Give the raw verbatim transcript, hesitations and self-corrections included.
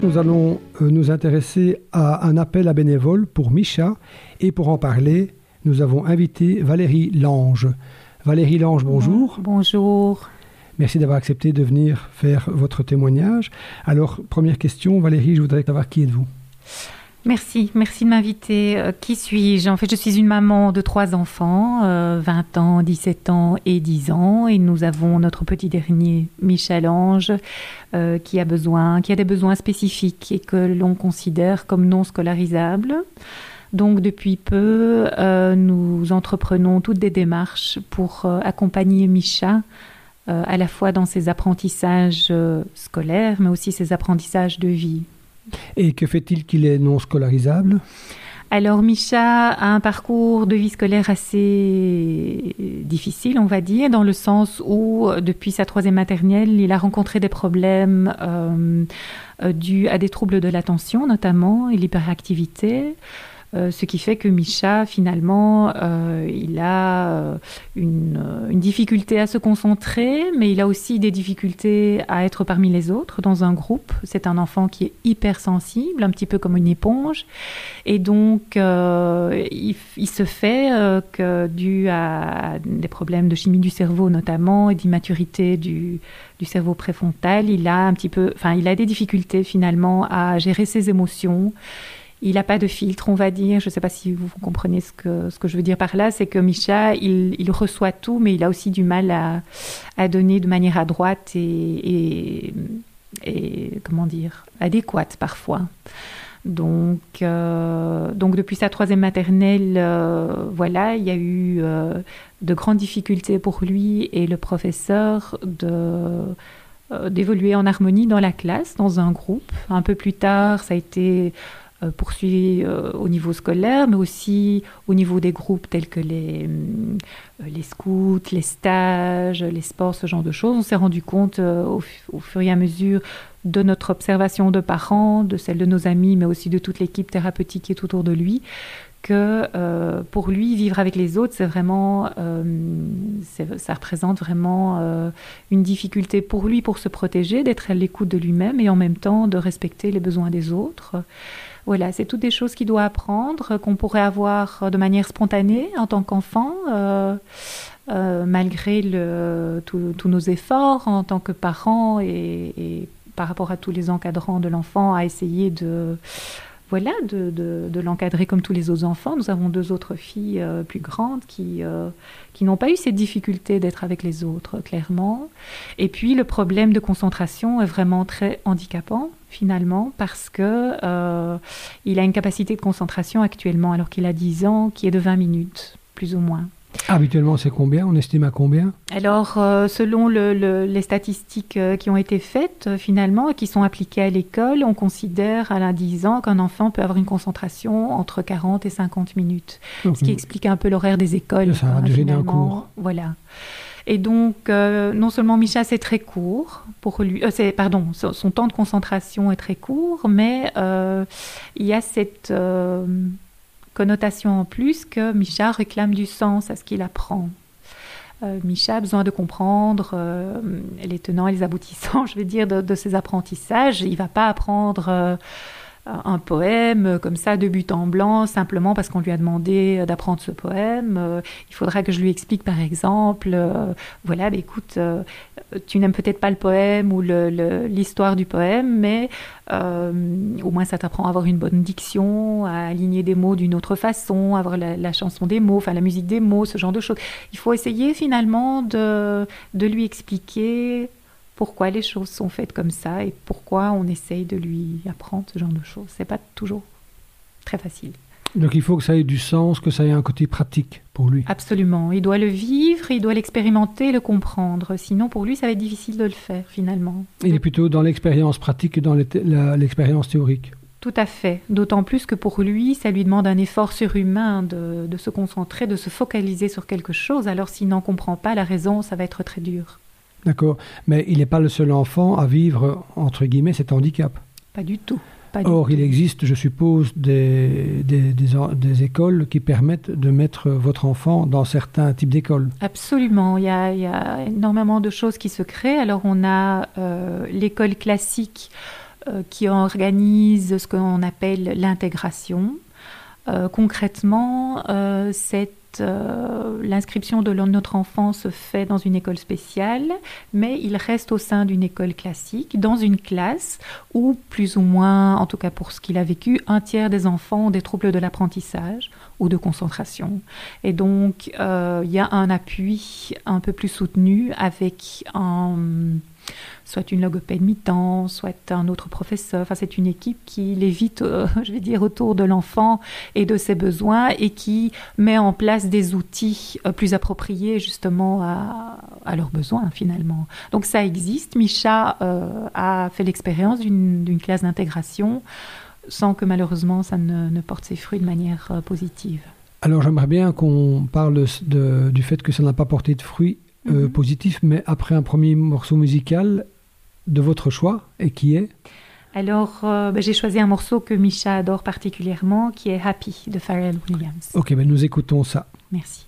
Nous allons euh, nous intéresser à un appel à bénévoles pour Misha et pour en parler, nous avons invité Valérie Lange. Valérie Lange, bonjour. Bonjour. Merci d'avoir accepté de venir faire votre témoignage. Alors, première question, Valérie, je voudrais savoir qui êtes-vous ? Merci, merci de m'inviter. Euh, qui suis-je ? En fait, je suis une maman de trois enfants, euh, vingt ans, dix-sept ans et dix ans. Et nous avons notre petit dernier, Misha Lange, euh, qui a besoin, qui a des besoins spécifiques et que l'on considère comme non scolarisables. Donc, depuis peu, euh, nous entreprenons toutes des démarches pour euh, accompagner Misha euh, à la fois dans ses apprentissages euh, scolaires, mais aussi ses apprentissages de vie. Et que fait-il qu'il est non scolarisable ? Alors, Misha a un parcours de vie scolaire assez difficile, on va dire, dans le sens où, depuis sa troisième maternelle, il a rencontré des problèmes euh, euh, dus à des troubles de l'attention, notamment, et l'hyperactivité. Euh, ce qui fait que Misha, finalement, euh, il a euh, une, une difficulté à se concentrer, mais il a aussi des difficultés à être parmi les autres dans un groupe. C'est un enfant qui est hypersensible, un petit peu comme une éponge. Et donc, euh, il, il se fait euh, que, dû à des problèmes de chimie du cerveau notamment, et d'immaturité du, du cerveau préfrontal, il a un petit peu, enfin, il a des difficultés finalement à gérer ses émotions. Il n'a pas de filtre, on va dire. Je ne sais pas si vous comprenez ce que, ce que je veux dire par là. C'est que Misha, il, il reçoit tout, mais il a aussi du mal à, à donner de manière adroite et, et, et comment dire, adéquate parfois. Donc, euh, donc depuis sa troisième maternelle, euh, voilà, il y a eu euh, de grandes difficultés pour lui et le professeur de... d'évoluer en harmonie dans la classe, dans un groupe. Un peu plus tard, ça a été euh, poursuivi euh, au niveau scolaire, mais aussi au niveau des groupes tels que les, euh, les scouts, les stages, les sports, ce genre de choses. On s'est rendu compte euh, au, au fur et à mesure de notre observation de parents, de celle de nos amis, mais aussi de toute l'équipe thérapeutique qui est autour de lui, que euh, pour lui, vivre avec les autres, c'est vraiment, euh, c'est, ça représente vraiment euh, une difficulté pour lui, pour se protéger, d'être à l'écoute de lui-même et en même temps de respecter les besoins des autres. Voilà, c'est toutes des choses qu'il doit apprendre, qu'on pourrait avoir de manière spontanée en tant qu'enfant, euh, euh, malgré le, tous nos efforts en tant que parents et, et par rapport à tous les encadrants de l'enfant, à essayer de... Voilà, de, de, de l'encadrer comme tous les autres enfants. Nous avons deux autres filles euh, plus grandes qui, euh, qui n'ont pas eu cette difficulté d'être avec les autres, clairement. Et puis, le problème de concentration est vraiment très handicapant, finalement, parce que euh, il a une capacité de concentration actuellement, alors qu'il a dix ans, qui est de vingt minutes, plus ou moins. Habituellement, c'est combien ? On estime à combien ? Alors, euh, selon le, le, les statistiques euh, qui ont été faites, euh, finalement, et qui sont appliquées à l'école, on considère à dix ans qu'un enfant peut avoir une concentration entre quarante et cinquante minutes. Mmh. Ce qui explique un peu l'horaire des écoles. Ça va durer d'un cours. Voilà. Et donc, euh, non seulement Misha, c'est très court pour lui, euh, c'est, pardon, son, son temps de concentration est très court, mais euh, il y a cette... Euh, connotation en plus que Misha réclame du sens à ce qu'il apprend. Euh, Misha a besoin de comprendre euh, les tenants et les aboutissants, je vais dire, de, de ses apprentissages. Il ne va pas apprendre euh, un poème comme ça de but en blanc simplement parce qu'on lui a demandé d'apprendre ce poème. Euh, il faudra que je lui explique par exemple, euh, voilà, bah, écoute, euh, tu n'aimes peut-être pas le poème ou le, le, l'histoire du poème, mais euh, au moins ça t'apprend à avoir une bonne diction, à aligner des mots d'une autre façon, à avoir la, la chanson des mots, enfin la musique des mots, ce genre de choses. Il faut essayer finalement de, de lui expliquer pourquoi les choses sont faites comme ça et pourquoi on essaye de lui apprendre ce genre de choses. C'est pas toujours très facile. Donc il faut que ça ait du sens, que ça ait un côté pratique pour lui. Absolument. Il doit le vivre, il doit l'expérimenter, le comprendre. Sinon, pour lui, ça va être difficile de le faire, finalement. Il est plutôt dans l'expérience pratique que dans la, l'expérience théorique. Tout à fait. D'autant plus que pour lui, ça lui demande un effort surhumain de, de se concentrer, de se focaliser sur quelque chose. Alors s'il n'en comprend pas la raison, ça va être très dur. D'accord. Mais il n'est pas le seul enfant à vivre, entre guillemets, cet handicap. Pas du tout. Pas Or, du il tout. existe, je suppose, des, des, des, des écoles qui permettent de mettre votre enfant dans certains types d'écoles. Absolument. Il y a, il y a énormément de choses qui se créent. Alors, on a euh, l'école classique euh, qui organise ce qu'on appelle l'intégration. Euh, concrètement, euh, cette Euh, l'inscription de notre enfant se fait dans une école spéciale, mais il reste au sein d'une école classique, dans une classe où, plus ou moins, en tout cas pour ce qu'il a vécu, un tiers des enfants ont des troubles de l'apprentissage ou de concentration. Et donc, euh, il y a un appui un peu plus soutenu avec un... soit une logopède mi-temps, soit un autre professeur. Enfin, c'est une équipe qui lévite, euh, je vais dire, autour de l'enfant et de ses besoins et qui met en place des outils euh, plus appropriés justement à, à leurs besoins finalement. Donc ça existe. Micha euh, a fait l'expérience d'une, d'une classe d'intégration sans que malheureusement ça ne, ne porte ses fruits de manière euh, positive. Alors j'aimerais bien qu'on parle de, du fait que ça n'a pas porté de fruits euh, mm-hmm. positifs, mais après un premier morceau musical de votre choix, et qui est? Alors, euh, ben, j'ai choisi un morceau que Micha adore particulièrement, qui est Happy de Pharrell Williams. Ok, ben nous écoutons ça. Merci.